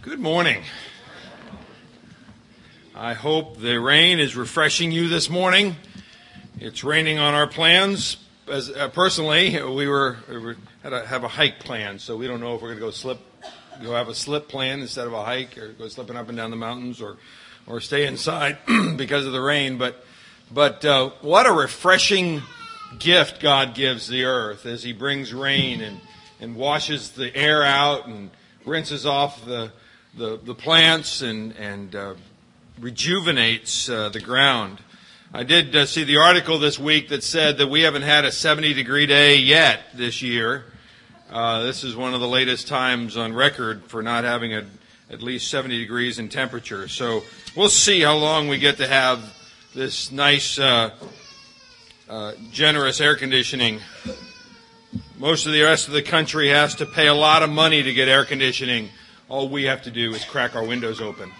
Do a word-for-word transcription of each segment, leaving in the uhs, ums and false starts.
Good morning. I hope the rain is refreshing you this morning. It's raining on our plans. As uh, personally, we were, we were had a, have a hike plan, so we don't know if we're going to go slip, go have a slip plan instead of a hike, or go slipping up and down the mountains, or or stay inside because of the rain. But but uh, what a refreshing gift God gives the earth as He brings rain and and washes the air out and rinses off the the, the plants and and uh, rejuvenates uh, the ground. I did uh, see the article this week that said that we haven't had a seventy degree day yet this year. Uh, this is one of the latest times on record for not having a, at least seventy degrees in temperature. So we'll see how long we get to have this nice, uh, uh, generous air conditioning. Most of the rest of the country has to pay a lot of money to get air conditioning. All we have to do is crack our windows open.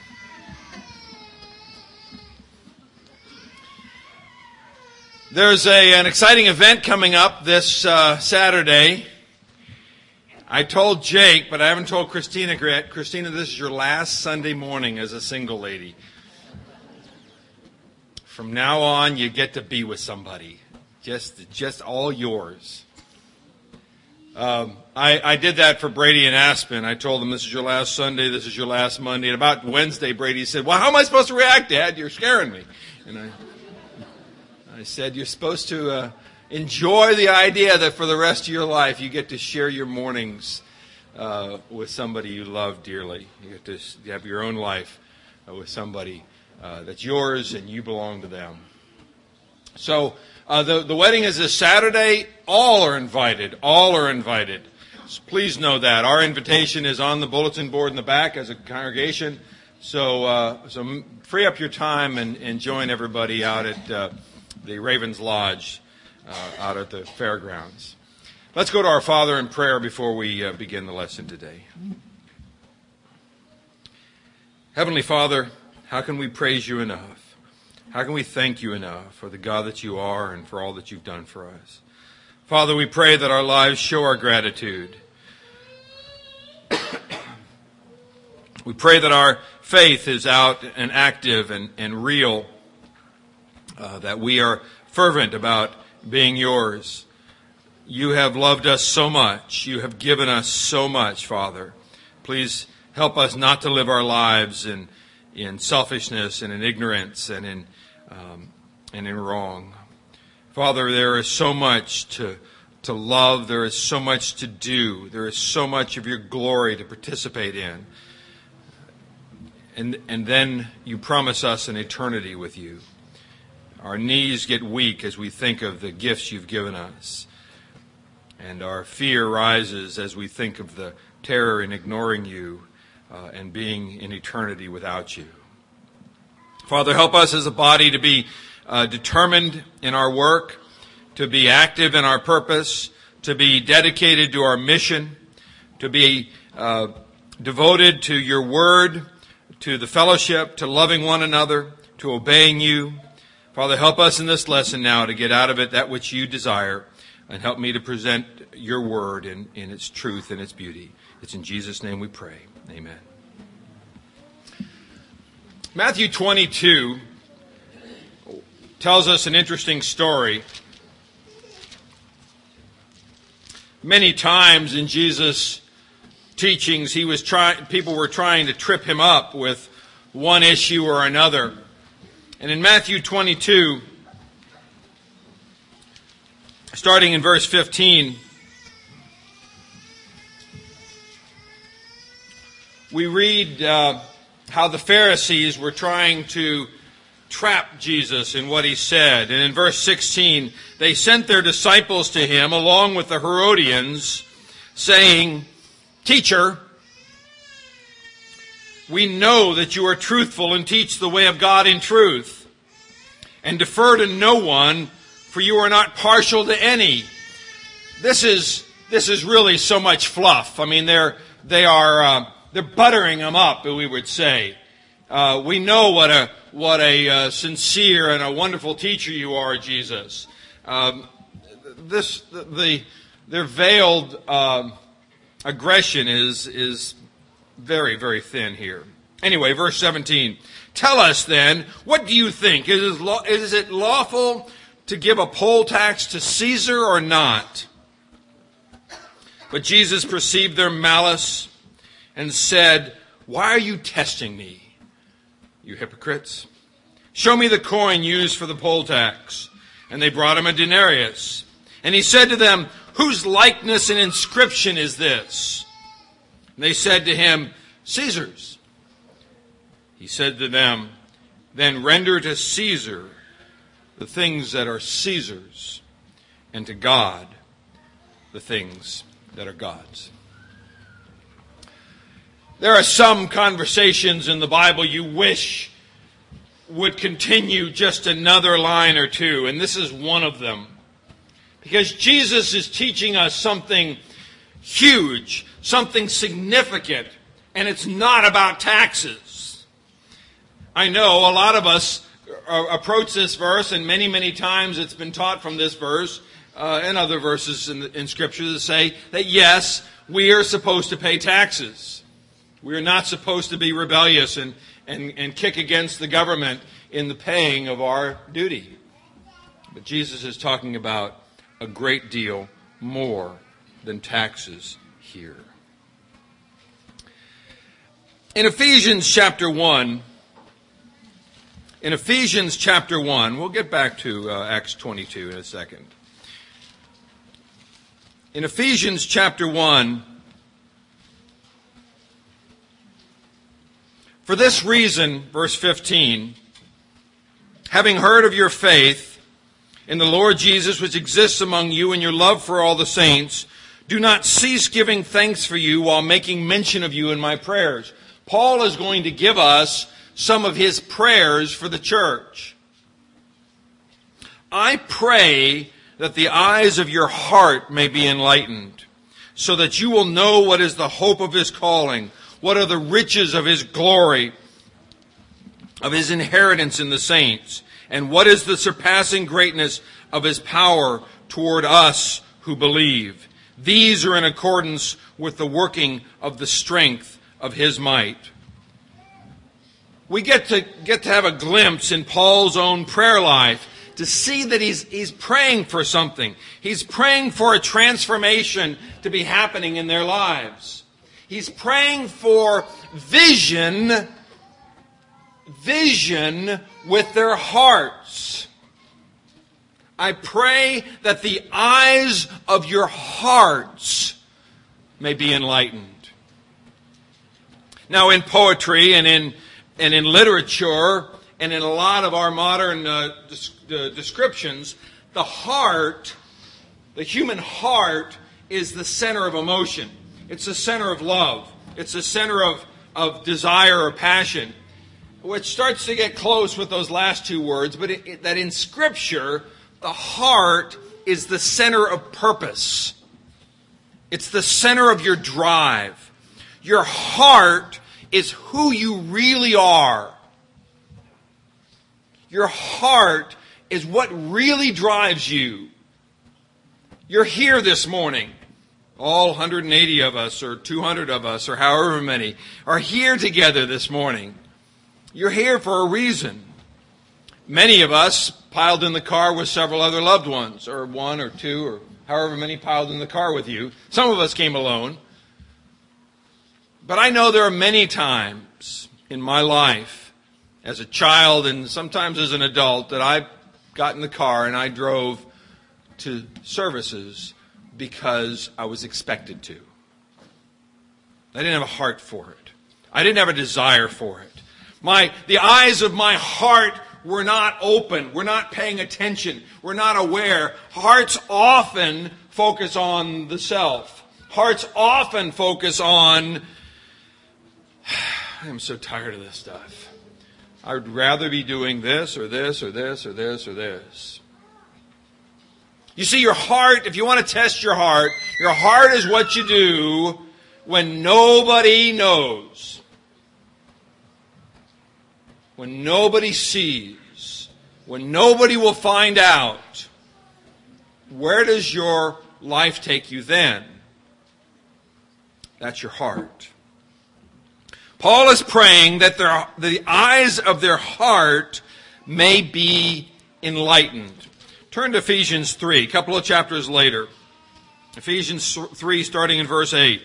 There's a, an exciting event coming up this uh, Saturday. I told Jake, but I haven't told Christina yet. Christina, this is your last Sunday morning as a single lady. From now on, you get to be with somebody. Just, just all yours. Um, I, I did that for Brady and Aspen. I told them, this is your last Sunday, this is your last Monday. And about Wednesday, Brady said, well, how am I supposed to react, Dad? You're scaring me. And I... I said, you're supposed to uh, enjoy the idea that for the rest of your life you get to share your mornings uh, with somebody you love dearly. You get to have your own life uh, with somebody uh, that's yours and you belong to them. So uh, the, the wedding is this Saturday. All are invited. All are invited. So please know that. Our invitation is on the bulletin board in the back as a congregation. So, uh, so free up your time and, and join everybody out at Uh, the Ravens Lodge uh, out at the fairgrounds. Let's go to our Father in prayer before we uh, begin the lesson today. Heavenly Father, how can we praise you enough? How can we thank you enough for the God that you are and for all that you've done for us? Father, we pray that our lives show our gratitude. We pray that our faith is out and active and, and real. Uh, that we are fervent about being yours. You have loved us so much. You have given us so much, Father. Please help us not to live our lives in in selfishness and in ignorance and in um, and in wrong. Father, there is so much to to love. There is so much to do. There is so much of your glory to participate in. And and then you promise us an eternity with you. Our knees get weak as we think of the gifts you've given us. And our fear rises as we think of the terror in ignoring you uh, and being in eternity without you. Father, help us as a body to be uh, determined in our work, to be active in our purpose, to be dedicated to our mission, to be uh, devoted to your word, to the fellowship, to loving one another, to obeying you. Father, help us in this lesson now to get out of it that which you desire, and help me to present your word in, in its truth and its beauty. It's in Jesus' name we pray. Amen. Matthew twenty-two tells us an interesting story. Many times in Jesus' teachings, he was trying, people were trying to trip him up with one issue or another. And in Matthew twenty-two, starting in verse fifteen, we read uh, how the Pharisees were trying to trap Jesus in what he said. And in verse sixteen, they sent their disciples to him along with the Herodians, saying, "Teacher, we know that you are truthful and teach the way of God in truth, and defer to no one, for you are not partial to any." This is this is really so much fluff. I mean, they're they are uh, they're buttering them up, we would say. Uh, we know what a what a uh, sincere and a wonderful teacher you are, Jesus. Um, this the their veiled uh, aggression is is very, very thin here. Anyway, verse seventeen. Tell us then, what do you think? Is it, law, is it lawful to give a poll tax to Caesar or not? But Jesus perceived their malice and said, why are you testing me, you hypocrites? Show me the coin used for the poll tax. And they brought him a denarius. And he said to them, whose likeness and inscription is this? And they said to him, Caesar's. He said to them, then render to Caesar the things that are Caesar's, and to God the things that are God's. There are some conversations in the Bible you wish would continue just another line or two, and this is one of them. Because Jesus is teaching us something huge, something significant, and it's not about taxes. I know a lot of us approach this verse, and many, many times it's been taught from this verse uh, and other verses in, in Scripture that say that yes, we are supposed to pay taxes. We are not supposed to be rebellious and, and, and kick against the government in the paying of our duty. But Jesus is talking about a great deal more than taxes here. In Ephesians chapter one, in Ephesians chapter one, we'll get back to uh, Acts twenty-two in a second. In Ephesians chapter one, for this reason, verse fifteen, having heard of your faith in the Lord Jesus, which exists among you, and your love for all the saints, do not cease giving thanks for you while making mention of you in my prayers. Paul is going to give us some of his prayers for the church. I pray that the eyes of your heart may be enlightened, so that you will know what is the hope of his calling, what are the riches of his glory, of his inheritance in the saints, and what is the surpassing greatness of his power toward us who believe. These are in accordance with the working of the strength of his might. We get to get to have a glimpse in Paul's own prayer life to see that he's, he's praying for something. He's praying for a transformation to be happening in their lives. He's praying for vision, vision with their hearts. I pray that the eyes of your hearts may be enlightened. Now, in poetry and in and in literature and in a lot of our modern uh, des- uh, descriptions, the heart, the human heart, is the center of emotion. It's the center of love. It's the center of, of desire or passion, which starts to get close with those last two words, but it, it, that in Scripture, the heart is the center of purpose. It's the center of your drive. Your heart is who you really are. Your heart is what really drives you. You're here this morning. All one hundred eighty of us, or two hundred of us, or however many, are here together this morning. You're here for a reason. Many of us piled in the car with several other loved ones, or one or two, or however many piled in the car with you. Some of us came alone. But I know there are many times in my life, as a child and sometimes as an adult, that I got in the car and I drove to services because I was expected to. I didn't have a heart for it. I didn't have a desire for it. My, the eyes of my heart were not open. We're not paying attention. We're not aware. Hearts often focus on the self. Hearts often focus on, I'm so tired of this stuff. I would rather be doing this or this or this or this or this. You see, your heart, if you want to test your heart, your heart is what you do when nobody knows. When nobody sees. When nobody will find out. Where does your life take you then? That's your heart. Paul is praying that their, the eyes of their heart may be enlightened. Turn to Ephesians three, a couple of chapters later. Ephesians three, starting in verse eight.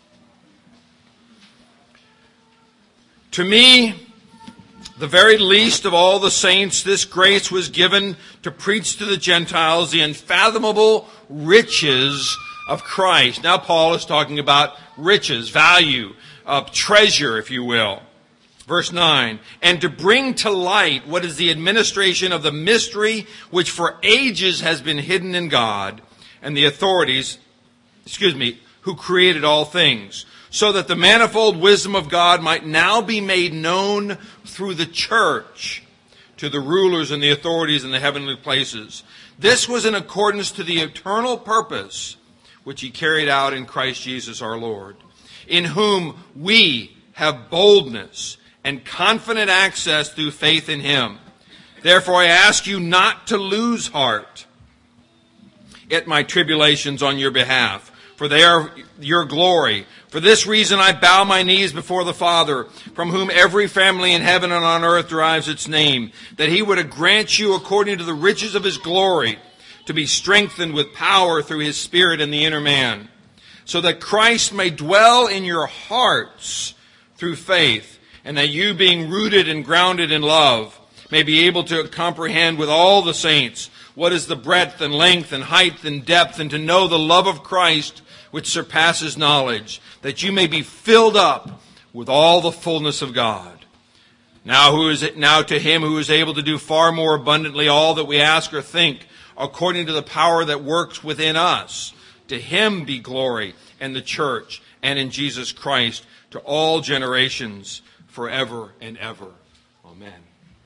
To me, the very least of all the saints, this grace was given to preach to the Gentiles the unfathomable riches of Christ. Now Paul is talking about riches, value, uh, treasure, if you will. Verse nine, and to bring to light what is the administration of the mystery which for ages has been hidden in God and the authorities, excuse me, who created all things, so that the manifold wisdom of God might now be made known through the church to the rulers and the authorities in the heavenly places. This was in accordance to the eternal purpose which he carried out in Christ Jesus our Lord, in whom we have boldness and confident access through faith in him. Therefore I ask you not to lose heart at my tribulations on your behalf, for they are your glory. For this reason I bow my knees before the Father, from whom every family in heaven and on earth derives its name, that he would grant you according to the riches of his glory, to be strengthened with power through his Spirit in the inner man, so that Christ may dwell in your hearts through faith, and that you, being rooted and grounded in love, may be able to comprehend with all the saints what is the breadth and length and height and depth, and to know the love of Christ which surpasses knowledge, that you may be filled up with all the fullness of God. Now, who is it, now to him who is able to do far more abundantly all that we ask or think, according to the power that works within us, to him be glory in the church and in Jesus Christ to all generations, forever and ever. Amen.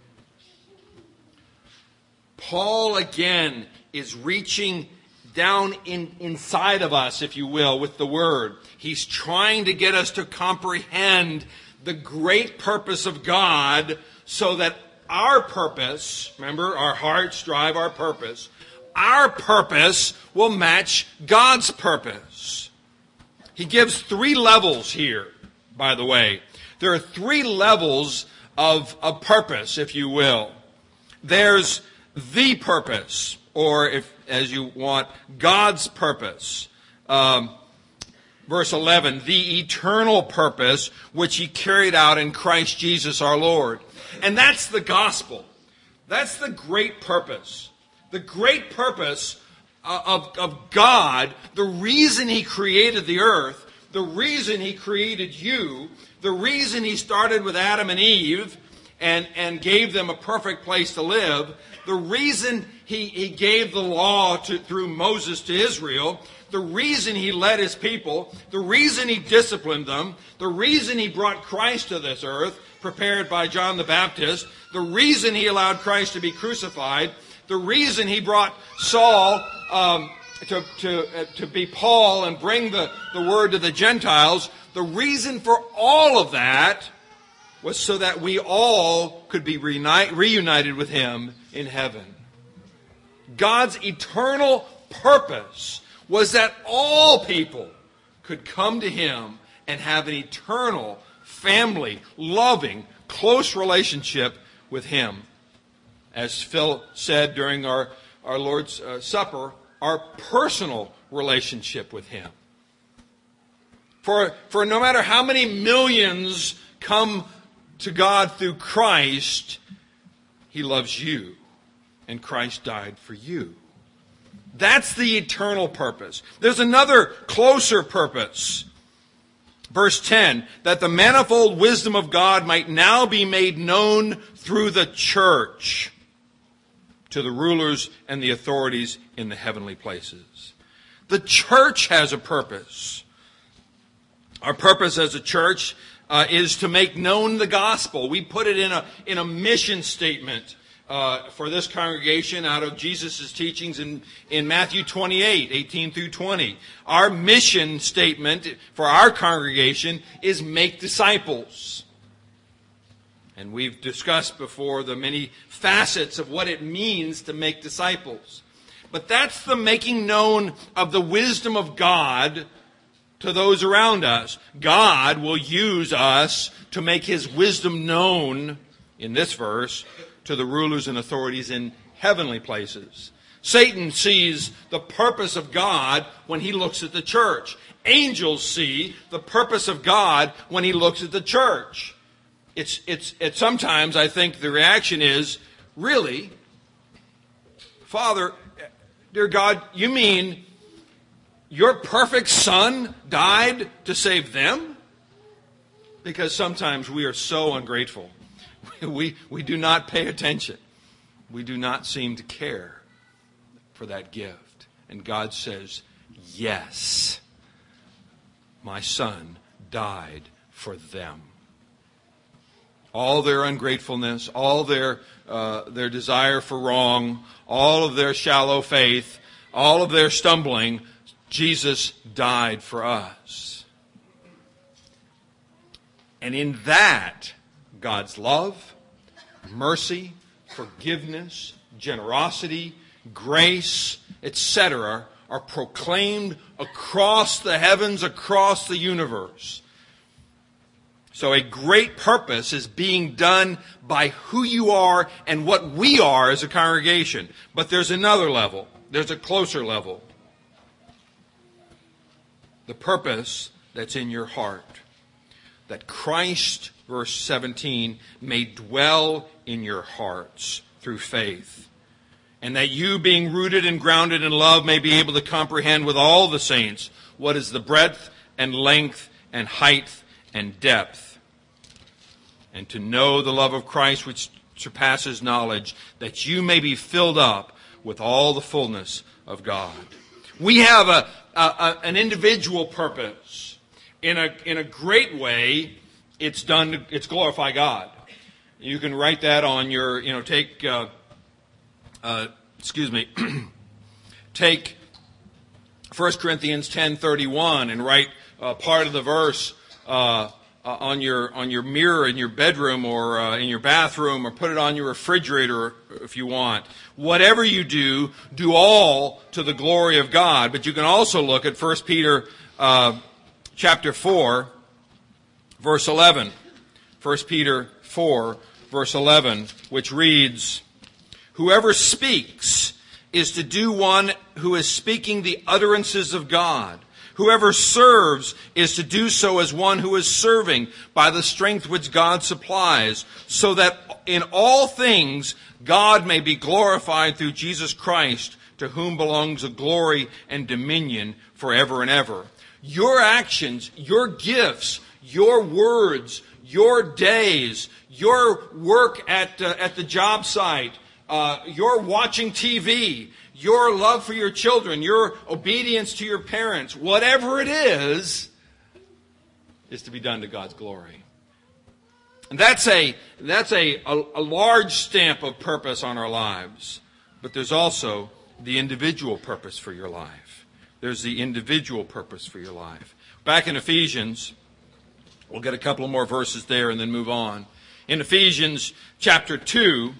Paul again is reaching down in, inside of us, if you will, with the word. He's trying to get us to comprehend the great purpose of God so that our purpose, remember, our hearts drive our purpose, our purpose will match God's purpose. He gives three levels here, by the way. There are three levels of, of purpose, if you will. There's the purpose, or if, as you want, God's purpose. Um, verse eleven, the eternal purpose which he carried out in Christ Jesus our Lord. And that's the gospel. That's the great purpose. The great purpose of, of God, the reason he created the earth, the reason he created you, the reason he started with Adam and Eve and, and gave them a perfect place to live, the reason he, he gave the law to, through Moses to Israel, the reason he led his people, the reason he disciplined them, the reason he brought Christ to this earth, prepared by John the Baptist, the reason he allowed Christ to be crucified, the reason he brought Saul um, to, to, uh, to be Paul and bring the, the word to the Gentiles, the reason for all of that was so that we all could be reunite, reunited with him in heaven. God's eternal purpose was that all people could come to him and have an eternal, family, loving, close relationship with him. As Phil said during our, our Lord's uh, Supper, our personal relationship with him. For, for no matter how many millions come to God through Christ, he loves you, and Christ died for you. That's the eternal purpose. There's another closer purpose. Verse ten, that the manifold wisdom of God might now be made known through the church to the rulers and the authorities in the heavenly places. The church has a purpose. Our purpose as a church uh, is to make known the gospel. We put it in a in a mission statement uh, for this congregation out of Jesus' teachings in, in Matthew twenty-eight, eighteen through twenty. Our mission statement for our congregation is make disciples. And we've discussed before the many facets of what it means to make disciples. But that's the making known of the wisdom of God to those around us. God will use us to make his wisdom known, in this verse, to the rulers and authorities in heavenly places. Satan sees the purpose of God when he looks at the church. Angels see the purpose of God when he looks at the church. It's, it's, it's sometimes I think the reaction is, really? Father, dear God, you mean your perfect Son died to save them? Because sometimes we are so ungrateful. We, we do not pay attention. We do not seem to care for that gift. And God says, yes, my Son died for them. All their ungratefulness, all their uh, their desire for wrong, all of their shallow faith, all of their stumbling, Jesus died for us. And in that, God's love, mercy, forgiveness, generosity, grace, et cetera are proclaimed across the heavens, across the universe. So a great purpose is being done by who you are and what we are as a congregation. But there's another level. There's a closer level. The purpose that's in your heart. That Christ, verse seventeen, may dwell in your hearts through faith. And that you, being rooted and grounded in love, may be able to comprehend with all the saints what is the breadth and length and height and depth. And to know the love of Christ which surpasses knowledge, that you may be filled up with all the fullness of God. We have a, a, a an individual purpose. In a in a great way, it's done. To, it's glorify God. You can write that on your. You know, take. Uh, uh, excuse me. Take First Corinthians ten thirty-one and write uh, part of the verse uh, uh, on your on your mirror in your bedroom or uh, in your bathroom, or put it on your refrigerator if you want. Whatever you do, do all to the glory of God. But you can also look at First Peter uh, chapter four, verse eleven. First Peter four, verse eleven, which reads, "Whoever speaks is to do one who is speaking the utterances of God. Whoever serves is to do so as one who is serving by the strength which God supplies, so that in all things God may be glorified through Jesus Christ, to whom belongs the glory and dominion forever and ever." Your actions, your gifts, your words, your days, your work at uh, at the job site, uh, your watching T V, your love for your children, your obedience to your parents, whatever it is, is to be done to God's glory. And that's a that's a, a, a large stamp of purpose on our lives. But there's also the individual purpose for your life. There's the individual purpose for your life. Back in Ephesians, we'll get a couple of more verses there and then move on. In Ephesians chapter two,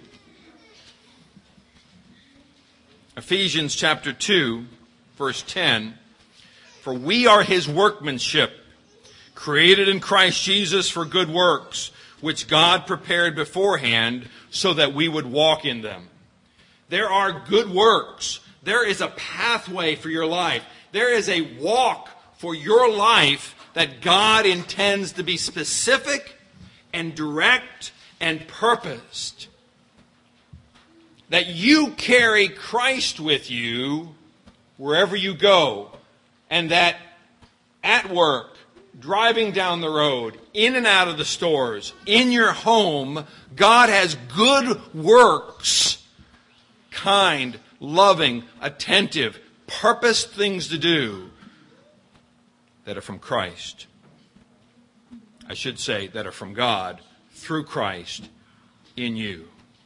Ephesians chapter two, verse ten, "For we are his workmanship, created in Christ Jesus for good works, which God prepared beforehand so that we would walk in them." There are good works. There is a pathway for your life. There is a walk for your life that God intends to be specific and direct and purposed. That you carry Christ with you wherever you go. And that at work, driving down the road, in and out of the stores, in your home, God has good works, kind, loving, attentive, purposed things to do that are from Christ. I should say that are from God through Christ in you.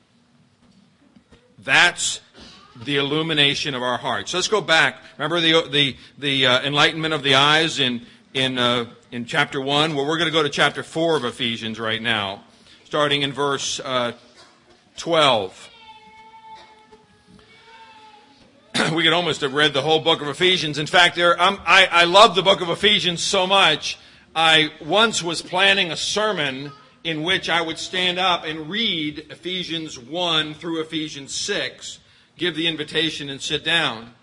That's the illumination of our hearts. Let's go back. Remember the the the uh, enlightenment of the eyes in in uh, in chapter one. Well, we're going to go to chapter four of Ephesians right now, starting in verse uh, twelve. we could almost have read the whole book of Ephesians. In fact, there, um, I, I love the book of Ephesians so much, I once was planning a sermon in which I would stand up and read Ephesians one through Ephesians six, give the invitation and sit down.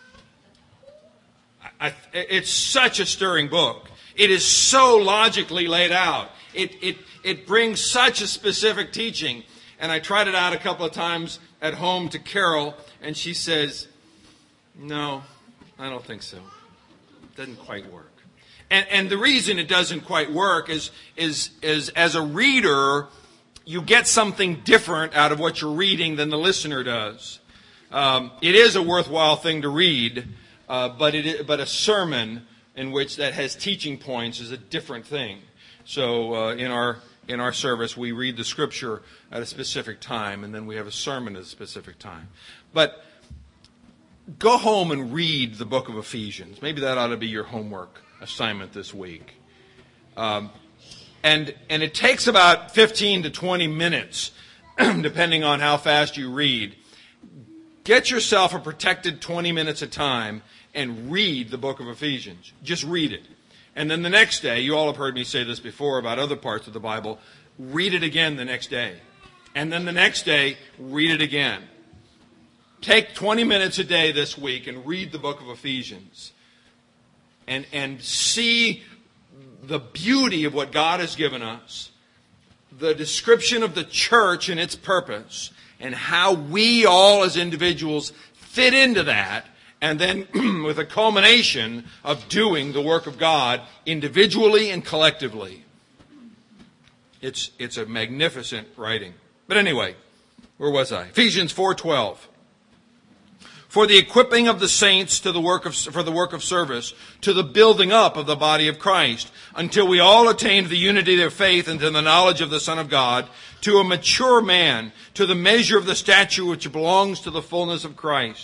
I, it's such a stirring book. It is so logically laid out. It, it, it brings such a specific teaching. And I tried it out a couple of times at home to Carol, and she says, no, I don't think so. It doesn't quite work. And, and the reason it doesn't quite work is, is, is as a reader, you get something different out of what you're reading than the listener does. Um, it is a worthwhile thing to read, uh, but it, but a sermon in which that has teaching points is a different thing. So uh, in our in our service, we read the Scripture at a specific time, and then we have a sermon at a specific time. But go home and read the book of Ephesians. Maybe that ought to be your homework assignment this week. Um, and and it takes about fifteen to twenty minutes, depending on how fast you read. Get yourself a protected twenty minutes a time and read the book of Ephesians. Just read it. And then the next day, you all have heard me say this before about other parts of the Bible, read it again the next day. And then the next day, read it again. Take twenty minutes a day this week and read the book of Ephesians. And, and see the beauty of what God has given us, the description of the church and its purpose, and how we all as individuals fit into that, and then with a culmination of doing the work of God individually and collectively. It's, it's a magnificent writing. But anyway, where was I? Ephesians four twelve. For the equipping of the saints to the work of, for the work of service, to the building up of the body of Christ, until we all attain to the unity of faith and to the knowledge of the Son of God, to a mature man, to the measure of the stature which belongs to the fullness of Christ.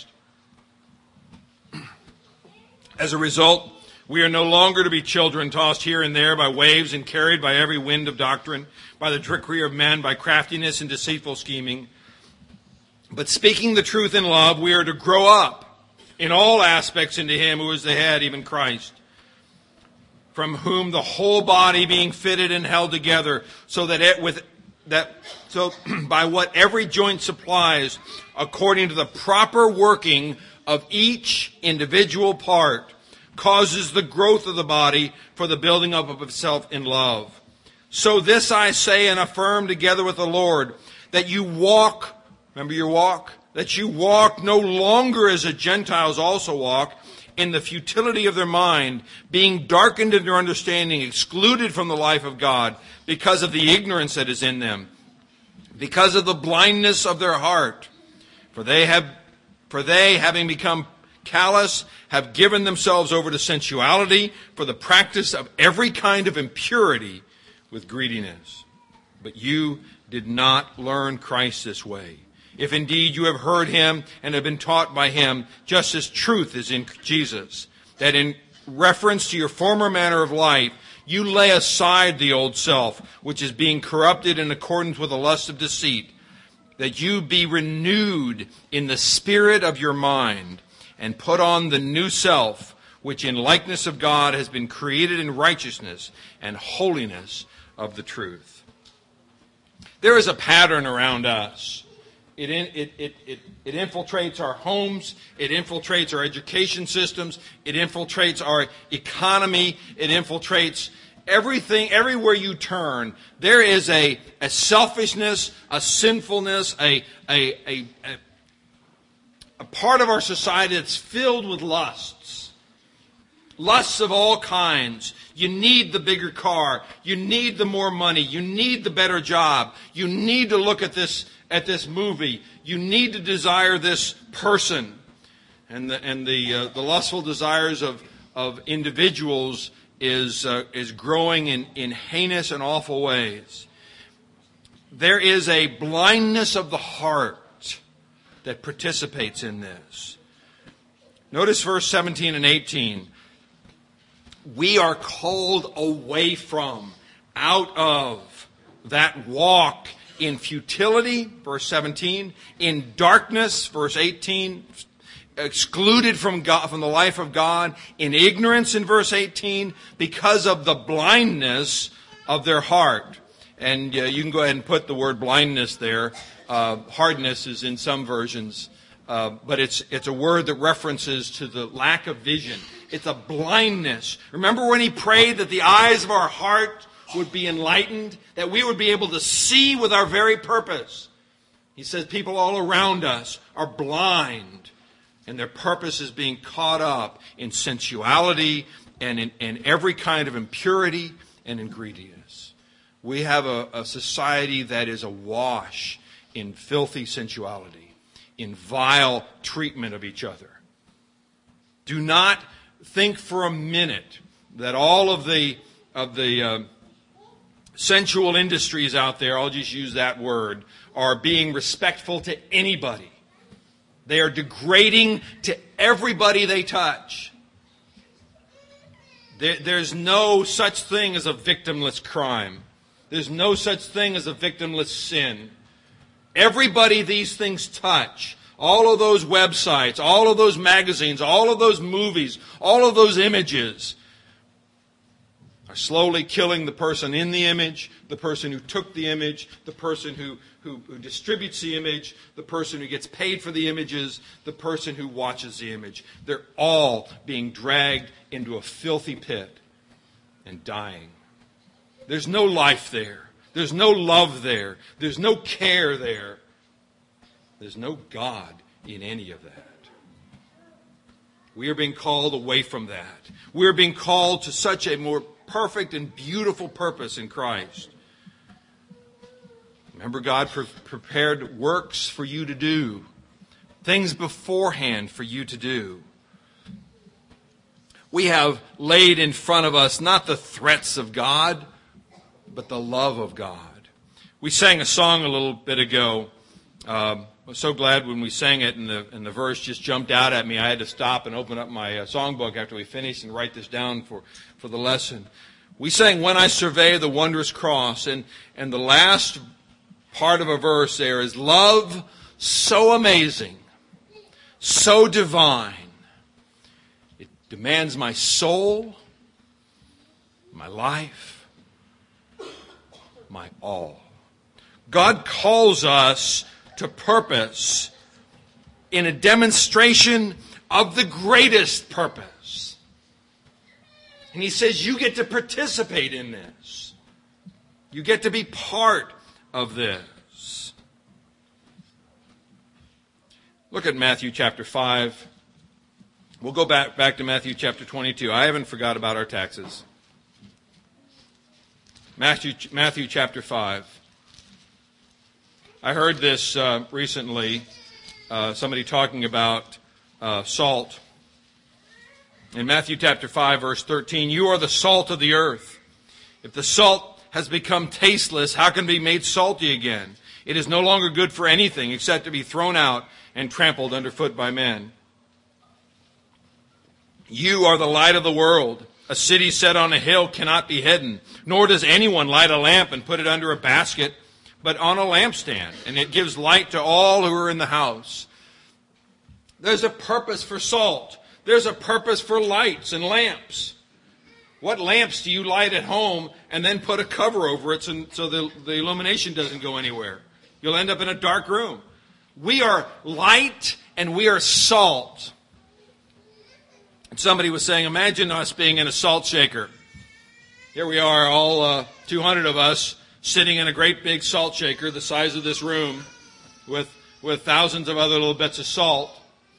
As a result, we are no longer to be children tossed here and there by waves and carried by every wind of doctrine, by the trickery of men, by craftiness and deceitful scheming. But speaking the truth in love, we are to grow up in all aspects into Him who is the head, even Christ, from whom the whole body being fitted and held together, so that it with that so by what every joint supplies, according to the proper working of each individual part, causes the growth of the body for the building up of itself in love. So this I say and affirm together with the Lord, that you walk, remember your walk? That you walk no longer as the Gentiles also walk, in the futility of their mind, being darkened in their understanding, excluded from the life of God, because of the ignorance that is in them, because of the blindness of their heart. For they have For they, having become callous, have given themselves over to sensuality, for the practice of every kind of impurity with greediness. But you did not learn Christ this way. If indeed you have heard Him and have been taught by Him, just as truth is in Jesus, that in reference to your former manner of life, you lay aside the old self, which is being corrupted in accordance with the lust of deceit, that you be renewed in the spirit of your mind, and put on the new self, which in likeness of God has been created in righteousness and holiness of the truth. There is a pattern around us. It, it, it, it, it infiltrates our homes. It infiltrates our education systems. It infiltrates our economy. It infiltrates everything, everywhere you turn. There is a, a selfishness, a sinfulness, a, a, a, a, a part of our society that's filled with lusts. Lusts of all kinds. You need the bigger car. You need the more money. You need the better job. You need to look at this at this movie. You need to desire this person. And the and the uh, the lustful desires of of individuals is uh, is growing in, in heinous and awful ways. There is a blindness of the heart that participates in this. Notice verse seventeen and eighteen. We are called away from, out of that walk in futility, verse seventeen, in darkness, verse eighteen, excluded from God, from the life of God in ignorance in verse eighteen because of the blindness of their heart. And uh, you can go ahead and put the word blindness there. Uh, hardness is in some versions. Uh, but it's it's a word that references to the lack of vision. It's a blindness. Remember when he prayed that the eyes of our heart would be enlightened, that we would be able to see with our very purpose. He says people all around us are blind, and their purpose is being caught up in sensuality and in, in every kind of impurity and in greediness. We have a, a society that is awash in filthy sensuality, in vile treatment of each other. Do not think for a minute that all of the of the uh, sensual industries out there, I'll just use that word, are being respectful to anybody. They are degrading to everybody they touch. There, there's no such thing as a victimless crime. There's no such thing as a victimless sin. Everybody these things touch, all of those websites, all of those magazines, all of those movies, all of those images are slowly killing the person in the image, the person who took the image, the person who, who, who distributes the image, the person who gets paid for the images, the person who watches the image. They're all being dragged into a filthy pit and dying. There's no life there. There's no love there. There's no care there. There's no God in any of that. We are being called away from that. We are being called to such a more perfect and beautiful purpose in Christ. Remember, God pre- prepared works for you to do, things beforehand for you to do. We have laid in front of us not the threats of God, but the love of God. We sang a song a little bit ago. Um, I was so glad when we sang it and the, and the verse just jumped out at me. I had to stop and open up my uh, songbook after we finished and write this down for, for the lesson. We sang, "When I Survey the Wondrous Cross," and, and the last part of a verse there is, "Love so amazing, so divine, it demands my soul, my life, my all." God calls us to purpose in a demonstration of the greatest purpose. And he says you get to participate in this. You get to be part of this. Look at Matthew chapter five. We'll go back, back to Matthew chapter twenty-two. I haven't forgot about our taxes. Matthew, Matthew chapter five. I heard this uh, recently, uh, somebody talking about uh, salt. In Matthew chapter five, verse thirteen, "You are the salt of the earth. If the salt has become tasteless, how can it be made salty again? It is no longer good for anything except to be thrown out and trampled underfoot by men. You are the light of the world. A city set on a hill cannot be hidden, nor does anyone light a lamp and put it under a basket, but on a lampstand, and it gives light to all who are in the house." There's a purpose for salt. There's a purpose for lights and lamps. What lamps do you light at home and then put a cover over it so, so the, the illumination doesn't go anywhere? You'll end up in a dark room. We are light and we are salt. And somebody was saying, imagine us being in a salt shaker. Here we are, all uh, two hundred of us, sitting in a great big salt shaker the size of this room with, with thousands of other little bits of salt.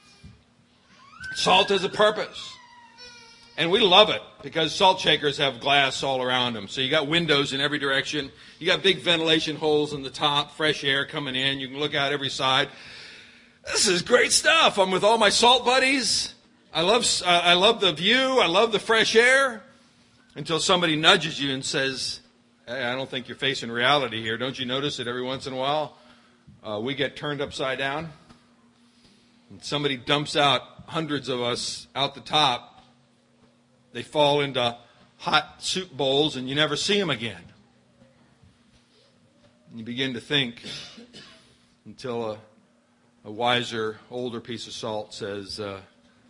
Salt has a purpose. And we love it because salt shakers have glass all around them. So you got windows in every direction. You got big ventilation holes in the top, fresh air coming in. You can look out every side. This is great stuff. I'm with all my salt buddies. I love, I love the view. I love the fresh air. Until somebody nudges you and says, "Hey, I don't think you're facing reality here. Don't you notice that every once in a while uh, we get turned upside down? And somebody dumps out hundreds of us out the top. They fall into hot soup bowls and you never see them again." And you begin to think until a A wiser, older piece of salt says, uh,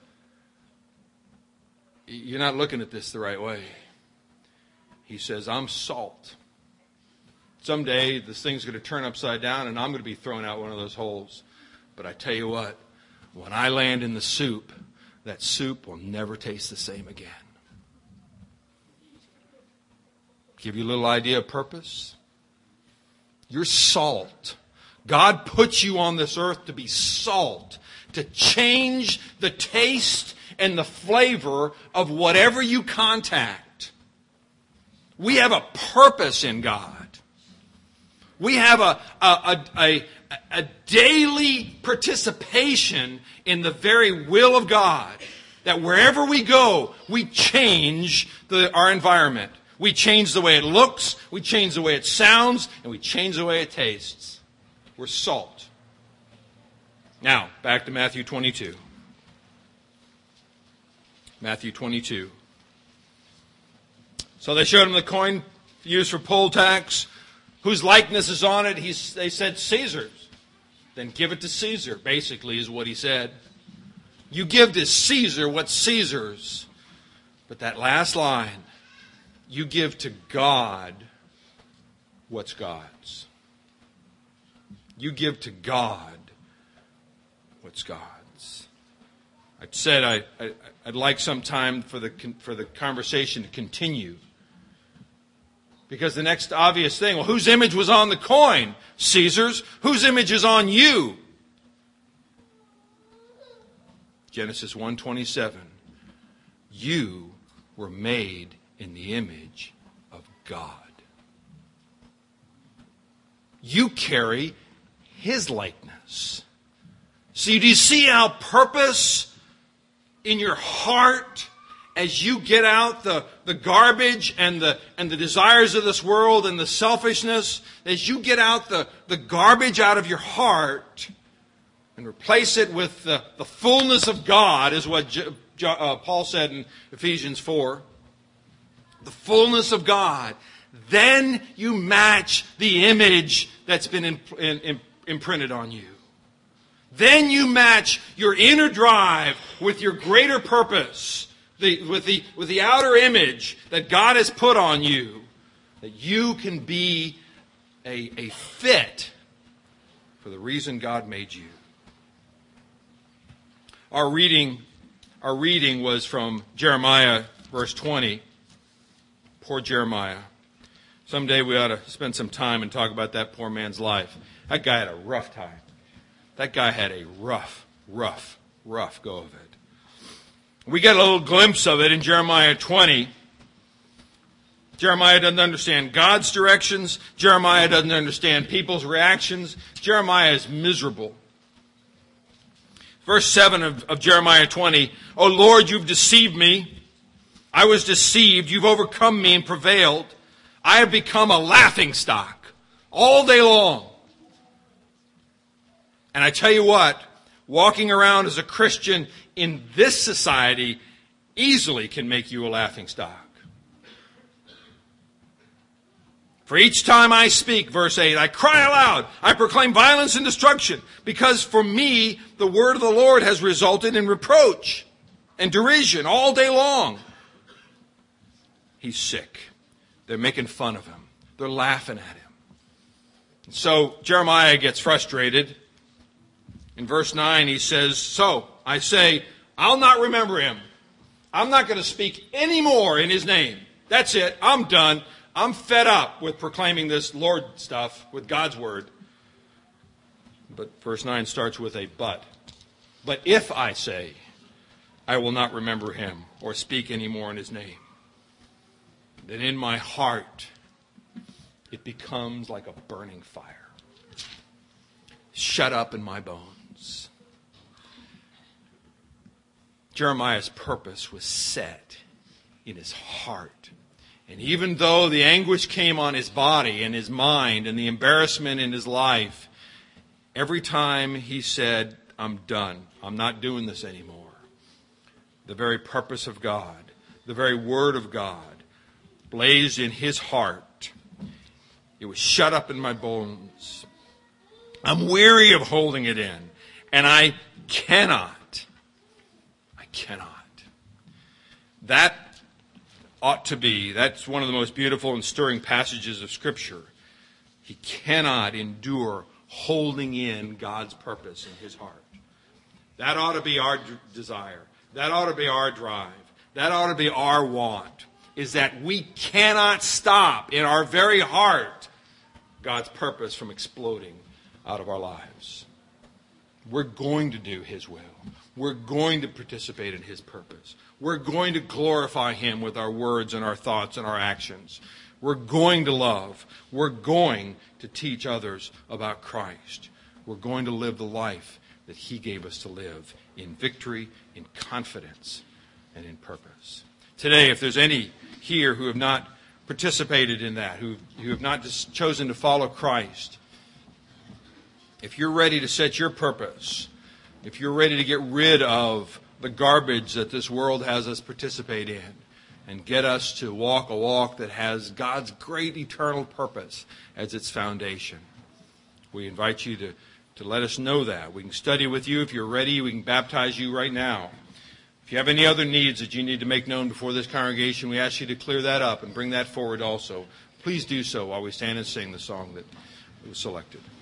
you're not looking at this the right way. He says, I'm salt. Someday this thing's going to turn upside down and I'm going to be thrown out one of those holes. But I tell you what, when I land in the soup, that soup will never taste the same again. Give you a little idea of purpose? You're salt. God puts you on this earth to be salt, to change the taste and the flavor of whatever you contact. We have a purpose in God. We have a, a, a, a, a daily participation in the very will of God. That wherever we go, we change the, our environment. We change the way it looks, we change the way it sounds, and we change the way it tastes. We're salt. Now, back to Matthew twenty-two. Matthew twenty-two. So they showed him the coin used for poll tax. Whose likeness is on it? He's, they said, Caesar's. Then give it to Caesar, basically, is what he said. You give to Caesar what's Caesar's. But that last line, you give to God what's God's. You give to God what's God's. I said I, I, I'd like some time for the, for the conversation to continue. Because the next obvious thing, well, whose image was on the coin? Caesar's. Whose image is on you? Genesis one twenty-seven. You were made in the image of God. You carry His likeness. See, do you see how purpose in your heart, as you get out the, the garbage and the and the desires of this world and the selfishness, as you get out the, the garbage out of your heart and replace it with the, the fullness of God, is what J, J, uh, Paul said in Ephesians four. The fullness of God. Then you match the image that's been in, in, in, imprinted on you. Then you match your inner drive with your greater purpose. The, with the with the outer image that God has put on you, that you can be a, a fit for the reason God made you. Our reading, our reading was from Jeremiah, verse twenty. Poor Jeremiah. Someday we ought to spend some time and talk about that poor man's life. That guy had a rough time. That guy had a rough, rough, rough go of it. We get a little glimpse of it in Jeremiah twenty. Jeremiah doesn't understand God's directions. Jeremiah doesn't understand people's reactions. Jeremiah is miserable. Verse seven of, of Jeremiah twenty. O Lord, you've deceived me. I was deceived. You've overcome me and prevailed. I have become a laughingstock all day long. And I tell you what, walking around as a Christian in this society easily can make you a laughingstock. For each time I speak, verse eight, I cry aloud, I proclaim violence and destruction, because for me the word of the Lord has resulted in reproach and derision all day long. He's sick. They're making fun of him. They're laughing at him. And so Jeremiah gets frustrated. In verse nine he says, so I say, I'll not remember him. I'm not going to speak any more in his name. That's it. I'm done. I'm fed up with proclaiming this Lord stuff with God's word. But verse nine starts with a but. But if I say, I will not remember him or speak any more in his name, then in my heart it becomes like a burning fire, shut up in my bones. Jeremiah's purpose was set in his heart. And even though the anguish came on his body and his mind and the embarrassment in his life, every time he said, I'm done. I'm not doing this anymore. The very purpose of God, the very word of God, blazed in his heart. It was shut up in my bones. I'm weary of holding it in. And I cannot. I cannot. That ought to be, that's one of the most beautiful and stirring passages of Scripture. He cannot endure holding in God's purpose in his heart. That ought to be our d- desire. That ought to be our drive. That ought to be our want, is that we cannot stop in our very heart God's purpose from exploding out of our lives. We're going to do his will. We're going to participate in his purpose. We're going to glorify him with our words and our thoughts and our actions. We're going to love. We're going to teach others about Christ. We're going to live the life that he gave us to live in victory, in confidence, and in purpose. Today, if there's any here who have not participated in that, who, who have not just chosen to follow Christ, if you're ready to set your purpose, if you're ready to get rid of the garbage that this world has us participate in and get us to walk a walk that has God's great eternal purpose as its foundation, we invite you to, to let us know that. We can study with you. If you're ready, we can baptize you right now. If you have any other needs that you need to make known before this congregation, we ask you to clear that up and bring that forward also. Please do so while we stand and sing the song that was selected.